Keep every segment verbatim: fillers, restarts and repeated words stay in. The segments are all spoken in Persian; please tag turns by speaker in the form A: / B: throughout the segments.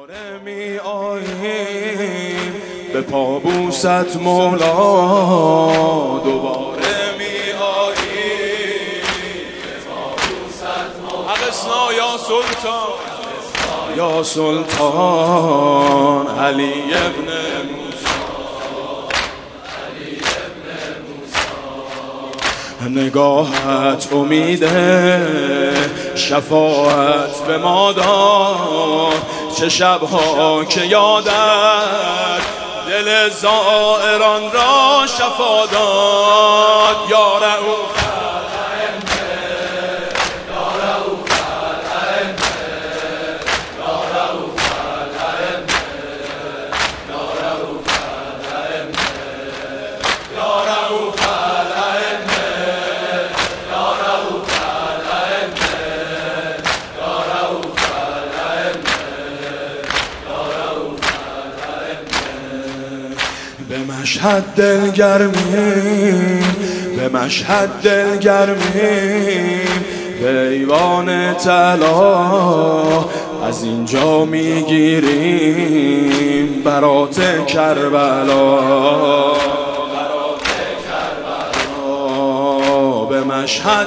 A: دوباره می آییم به پابوست مولا، دوباره می آییم به پابوست مولا. حقسنا یا سلطان، یا سلطان علی ابن موسی، علی ابن موسی. نگاهت امید شفاعت به ما داد، چه شبها که یادت دل زائران را شفا داد. یا رؤوف به مشهد دلگرمیم، به مشهد دلگرمیم، به ایوان طلا از اینجا میگیریم برات کربلا، برات کربلا. به مشهد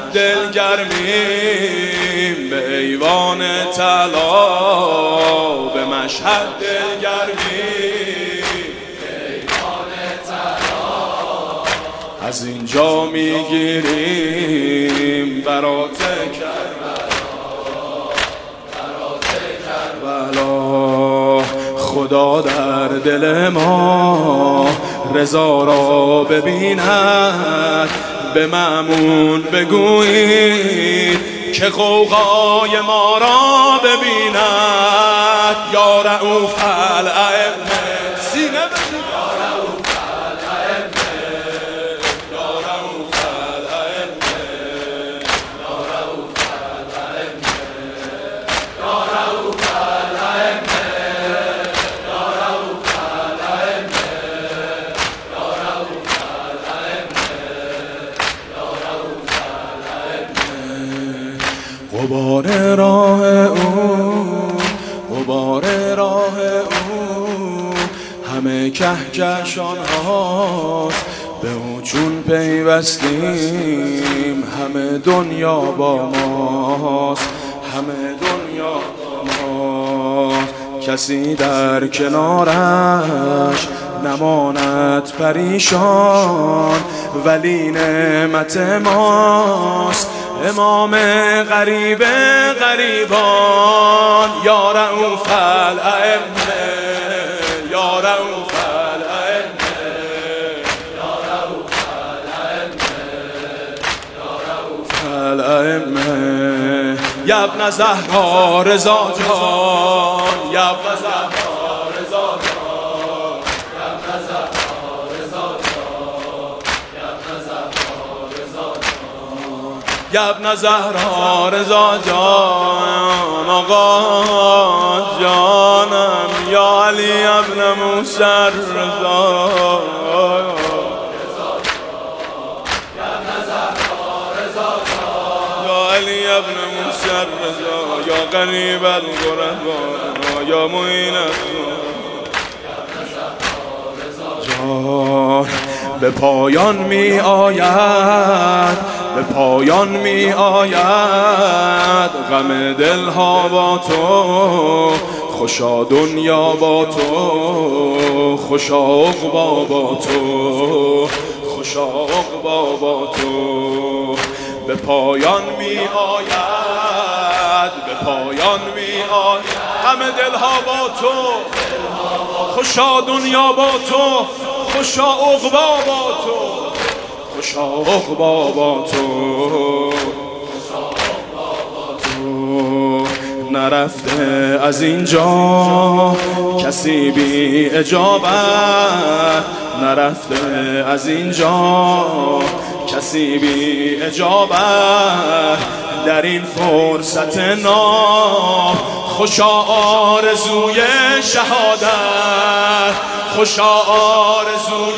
A: دلگرمیم، به ایوان طلا، به مشهد دلگرمیم، از اینجا میگیریم برات کربلا، برات کربلا. خدا در دل ما رضا را ببیند، به مأمون بگویید که غوغای ما را ببیند. یا رؤوف الائمه، سینه غبار راه او، غبار راه او همه کهکشان هاست، به او چون پیوستیم همه دنیا با ماست، همه دنیا با ماست. کسی در کنارش نماند پریشان، ولی نعمت ماست امام غریب غریبان. یا رؤوف الائمه، یا رؤوف الائمه، یا رؤوف الائمه، یا رؤوف الائمه. یا ابن زهرا رضا جان، یا ابن زهرا رضا جان، یا ابن زهرا رضا جان، یا ابن زهرا رضا جان. آقا جانم یا علی ابن موسی رضا، یا علی ابن موسی رضا، یا غریب الغربا، یا معین جان. به پایان می آید، به پایان می آید غم دلها با تو، خوشا دنیا با تو، خوشا عقبا با تو، خوشا عقبا با تو. به پایان می آید، به پایان می آید غم دلها با تو، خوشا دنیا با تو، خوشا عقبا با تو، خوشا عقبا با تو. نرفته از اینجا کسی بی اجابت، نرفته از اینجا کسی بی اجابت. در این فرصت ناب خوشا آرزوی شهادت، خوشا آرزوی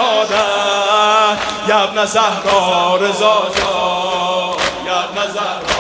A: شهادت. یا ابن زهرا رضا جان، یا ابن زهرا